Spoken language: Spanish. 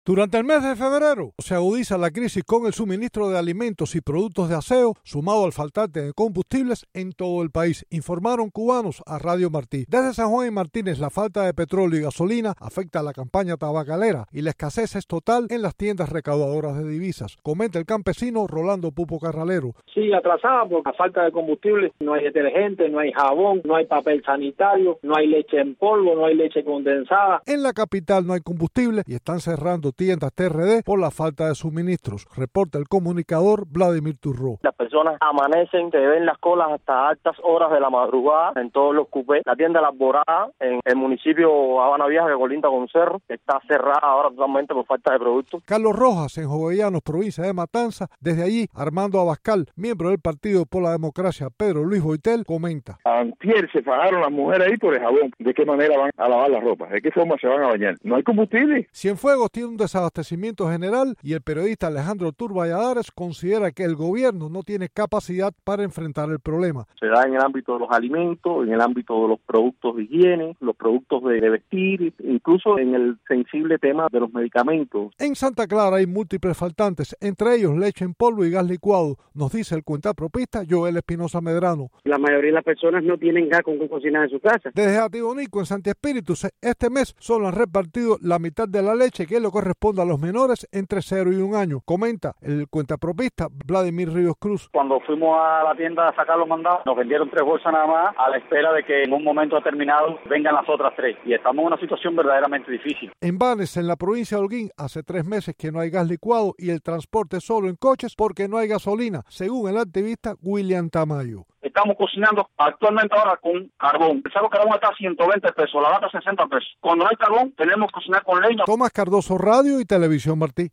Durante el mes de febrero se agudiza la crisis con el suministro de alimentos y productos de aseo, sumado al faltante de combustibles en todo el país, informaron cubanos a Radio Martí. Desde San Juan y Martínez, la falta de petróleo y gasolina afecta a la campaña tabacalera y la escasez es total en las tiendas recaudadoras de divisas, comenta el campesino Rolando Pupo Carralero. Sí, atrasada por la falta de combustible, no hay detergente, no hay jabón, no hay papel sanitario, no hay leche en polvo, no hay leche condensada. En la capital no hay combustible y están cerrando tiendas TRD por la falta de suministros, reporta el comunicador Vladimir Turró. Las personas amanecen, se ven las colas hasta altas horas de la madrugada en todos los cupés. La tienda La Alborada en el municipio Habana Vieja, que colinda con Cerro, está cerrada ahora totalmente por falta de productos. Carlos Rojas, en Jovellanos, provincia de Matanza, desde allí Armando Abascal, miembro del Partido por la Democracia Pedro Luis Boitel, comenta. Antier se fajaron las mujeres ahí por el jabón. ¿De qué manera van a lavar la ropa? ¿De qué forma se van a bañar? No hay combustible. Cienfuegos tiene un desabastecimiento general y el periodista Alejandro Turballadares considera que el gobierno no tiene capacidad para enfrentar el problema. Se da en el ámbito de los alimentos, en el ámbito de los productos de higiene, los productos de vestir, incluso en el sensible tema de los medicamentos. En Santa Clara hay múltiples faltantes, entre ellos leche en polvo y gas licuado, nos dice el cuentapropista Joel Espinosa Medrano. La mayoría de las personas no tienen gas con que cocinar en su casa. Desde Atibonico, en Santi Espíritu, este mes solo han repartido la mitad de la leche que le corresponde a los menores entre 0 y 1 año, comenta el cuentapropista Vladimir Ríos Cruz. Cuando fuimos a la tienda a sacar los mandados, nos vendieron 3 bolsas nada más a la espera de que en un momento determinado vengan las otras 3. Y estamos en una situación verdaderamente difícil. En Banes, en la provincia de Holguín, hace 3 meses que no hay gas licuado y el transporte solo en coches porque no hay gasolina, según el activista William Tamayo. Estamos cocinando actualmente ahora con carbón. El saco de carbón está a 120 pesos, la lata 60 pesos. Cuando no hay carbón, tenemos que cocinar con leña. Tomás Cardoso, Radio y Televisión Martí.